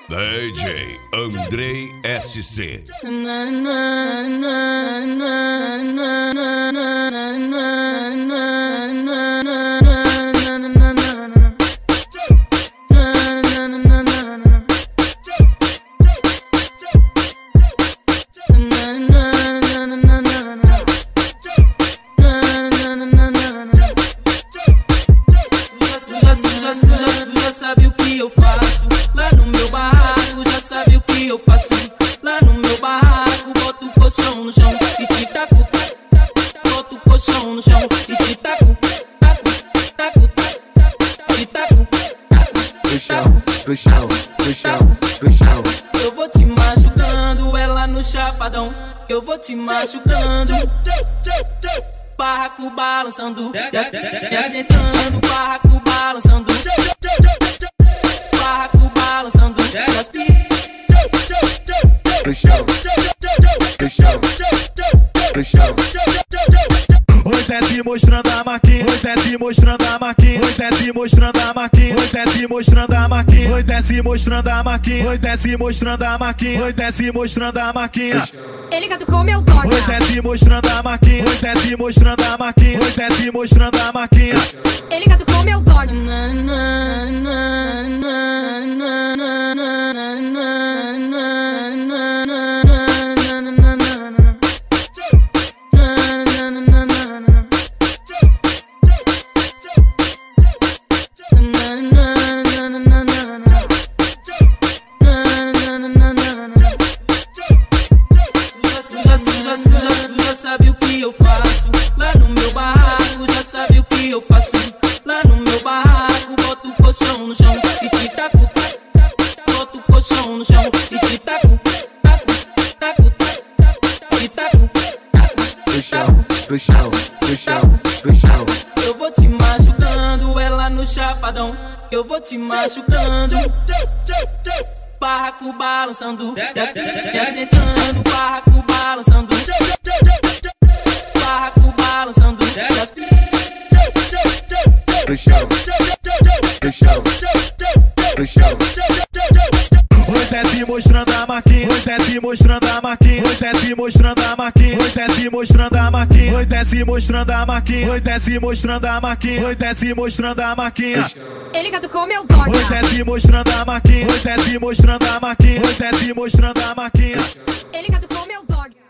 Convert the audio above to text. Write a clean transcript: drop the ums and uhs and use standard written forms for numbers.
DJ Andrei SC. Já sabe o que eu faço lá no meu barraco, já sabe o que eu faço lá no meu barraco. Boto o colchão no chão e te taco, boto o colchão no chão e te taco, taco, te taco, no chão, no chão, no chão, no chão. Eu vou te machucando, ela no chapadão. Eu vou te machucando, barraco balançando, e assentando, barraco balançando, barraco balançando, no chão, no chão, no chão. Oi, desce mostrando a marquinha, oi, desce mostrando a marquinha, oi, desce mostrando a marquinha, oi, desce mostrando a marquinha, oi, desce mostrando a marquinha, oi, desce mostrando a marquinha, oi, desce mostrando a marquinha. Ele caducou meu dog. Oi, desce mostrando a marquinha, oi, desce mostrando a marquinha, oi, desce mostrando a marquinha. Ele caducou meu dog. Já sabe o que eu faço lá no meu barraco, já sabe o que eu faço lá no meu barraco. Boto o colchão no chão e te taco, boto o colchão no chão e te taco, taco, te taco, no chão, no chão, no chão, no chão. eu vou te machucando, ela no chapadão. Eu vou te machucando, barraco balançando, e assentando, barraco balançando, barraco balançando, no chão, no chão, no chão. Oi, desce mostrando a marquinha, oi, desce mostrando a marquinha, oi, desce mostrando a marquinha, oi, desce mostrando a marquinha, oi, desce mostrando a marquinha, oi, desce mostrando a marquinha, oi, desce mostrando a marquinha. Ele caducou meu dog. Oi, desce mostrando a marquinha, oi, desce mostrando a marquinha, oi, desce mostrando a marquinha. Ele caducou meu dog.